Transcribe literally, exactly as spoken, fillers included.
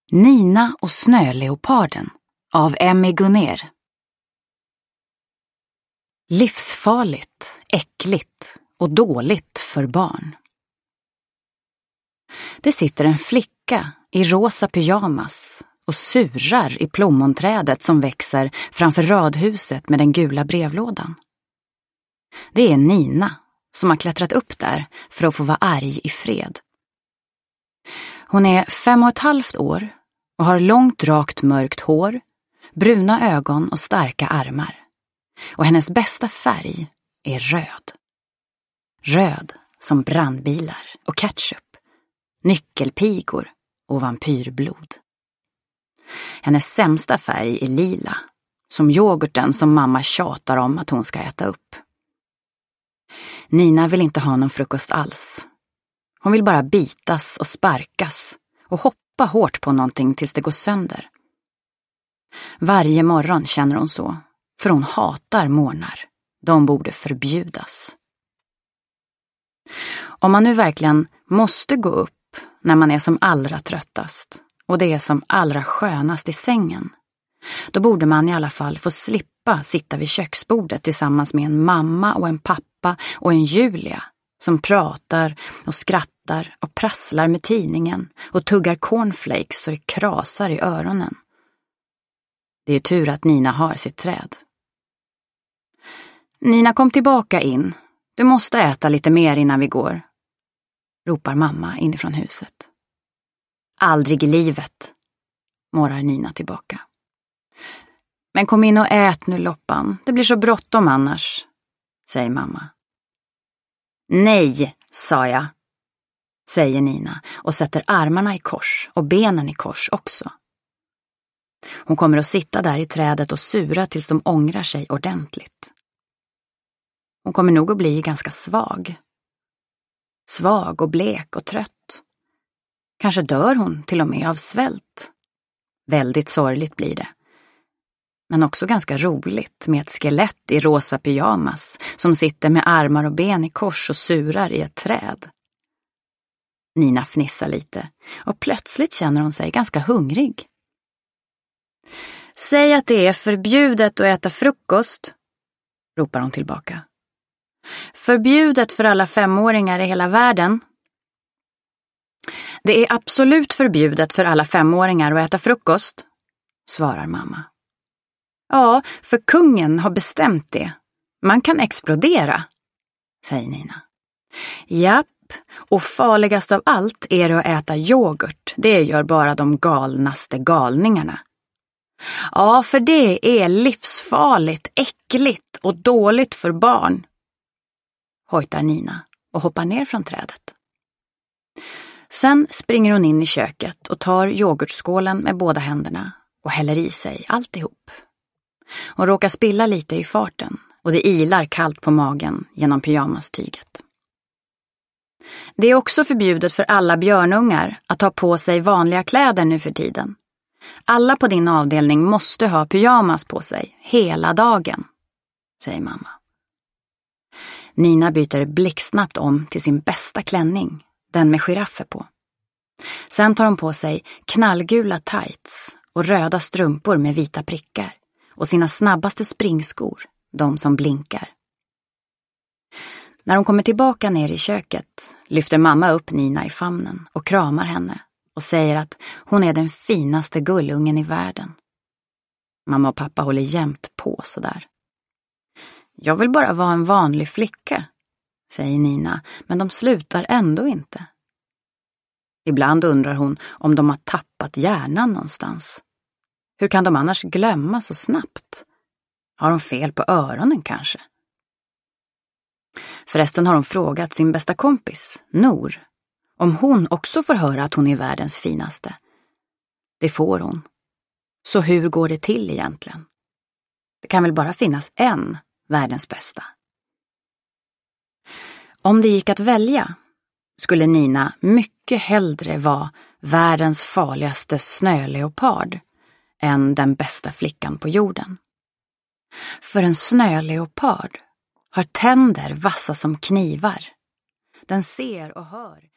Nina och snöleoparden av Emmy Gunner. Livsfarligt, äckligt och dåligt för barn. Det sitter en flicka i rosa pyjamas och surar i plommonträdet som växer framför radhuset med den gula brevlådan. Det är Nina som har klättrat upp där för att få vara arg i fred. Hon är fem och ett halvt år och har långt rakt mörkt hår, bruna ögon och starka armar. Och hennes bästa färg är röd. Röd som brandbilar och ketchup, nyckelpigor och vampyrblod. Hennes sämsta färg är lila, som yoghurten som mamma tjatar om att hon ska äta upp. Nina vill inte ha någon frukost alls. Hon vill bara bitas och sparkas och hoppa hårt på någonting tills det går sönder. Varje morgon känner hon så, för hon hatar morgnar. De borde förbjudas. Om man nu verkligen måste gå upp när man är som allra tröttast och det är som allra skönast i sängen, då borde man i alla fall få slippa sitta vid köksbordet tillsammans med en mamma och en pappa och en Julia som pratar och skrattar och prasslar med tidningen och tuggar cornflakes så det krasar i öronen. Det är tur att Nina har sitt träd. Nina, kom tillbaka in. Du måste äta lite mer innan vi går, ropar mamma inifrån huset. Aldrig i livet, morrar Nina tillbaka. Men kom in och ät nu, Loppan. Det blir så bråttom annars, säger mamma. Nej, sa jag, säger Nina och sätter armarna i kors och benen i kors också. Hon kommer att sitta där i trädet och sura tills de ångrar sig ordentligt. Hon kommer nog att bli ganska svag. Svag och blek och trött. Kanske dör hon till och med av svält. Väldigt sorgligt blir det. Men också ganska roligt med ett skelett i rosa pyjamas som sitter med armar och ben i kors och surar i ett träd. Nina fnissar lite och plötsligt känner hon sig ganska hungrig. Säg att det är förbjudet att äta frukost, ropar hon tillbaka. Förbjudet för alla femåringar i hela världen. Det är absolut förbjudet för alla femåringar att äta frukost, svarar mamma. Ja, för kungen har bestämt det. Man kan explodera, säger Nina. Japp, och farligast av allt är det att äta yoghurt. Det gör bara de galnaste galningarna. Ja, för det är livsfarligt, äckligt och dåligt för barn, hojtar Nina och hoppar ner från trädet. Sen springer hon in i köket och tar yoghurtskålen med båda händerna och häller i sig alltihop. Hon råkar spilla lite i farten och det ilar kallt på magen genom pyjamastyget. Det är också förbjudet för alla björnungar att ta på sig vanliga kläder nu för tiden. Alla på din avdelning måste ha pyjamas på sig hela dagen, säger mamma. Nina byter blixtsnabbt om till sin bästa klänning, den med giraffer på. Sen tar hon på sig knallgula tights och röda strumpor med vita prickar och sina snabbaste springskor, de som blinkar. När hon kommer tillbaka ner i köket lyfter mamma upp Nina i famnen och kramar henne och säger att hon är den finaste gullungen i världen. Mamma och pappa håller jämt på sådär. Jag vill bara vara en vanlig flicka, säger Nina, men de slutar ändå inte. Ibland undrar hon om de har tappat hjärnan någonstans. Hur kan de annars glömma så snabbt? Har de fel på öronen kanske? Förresten har hon frågat sin bästa kompis, Nor, om hon också får höra att hon är världens finaste. Det får hon. Så hur går det till egentligen? Det kan väl bara finnas en världens bästa. Om det gick att välja skulle Nina mycket hellre vara världens farligaste snöleopard än den bästa flickan på jorden. För en snöleopard har tänder vassa som knivar. Den ser och hör